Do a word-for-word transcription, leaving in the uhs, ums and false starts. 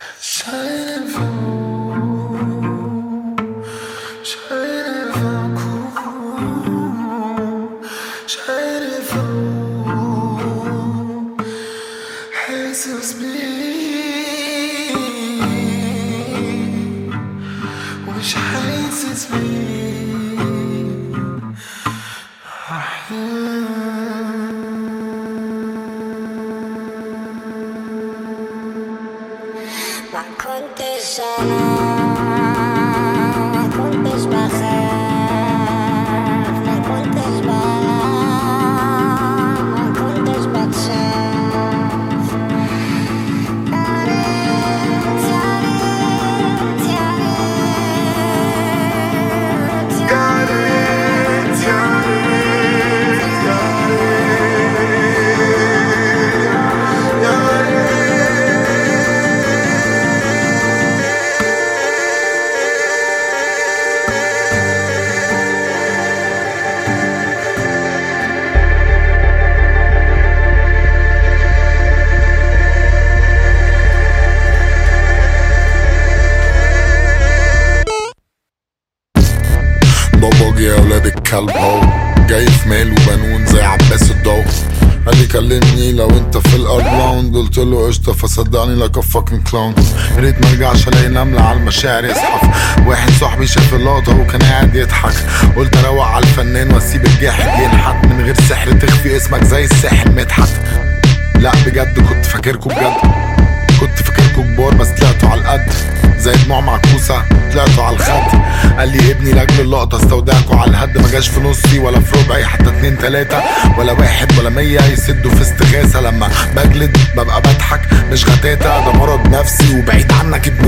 Shining through, shining through, shining through. Jesus me, which hates it's me. ما كنتش أنا ما كنتش بخاف ما كنتش بلعب ما كنتش بتشاف يا ريت يا ريت يا ريت يا ريت يا ريت يا ريت يا بابا جه يا ولاد الكلب هو جاي في مال وبنون زي عباس الضو. قال لي كلمني لو انت في الارض راوند، قلت له قشطه فصدقني لايك ا فاكين كلاون. يا ريت ما ارجعش الاقي نمله على المشاعر يزحف. واحد صاحبي شاف اللقطه وكان قاعد يضحك، قلت اروق على الفنان واسيب الجاحد ينحت من غير سحر تخفي اسمك زي الساحل مدحت. لا بجد كنت فاكركوا بجد، كنت فاكركوا كبار بس طلعتوا على القد زي دموع معكوسة طلعتوا على الخد. قال لي ابني لاجل اللقطة استودعكوا على الهد، ما جاش في نصي ولا في ربعي حتى اتنين تلاتة ولا واحد ولا مية يسدوا في استغاثة. لما بجلد ببقى بضحك مش غتاتة، ده مرض نفسي وبعيد عنك ابن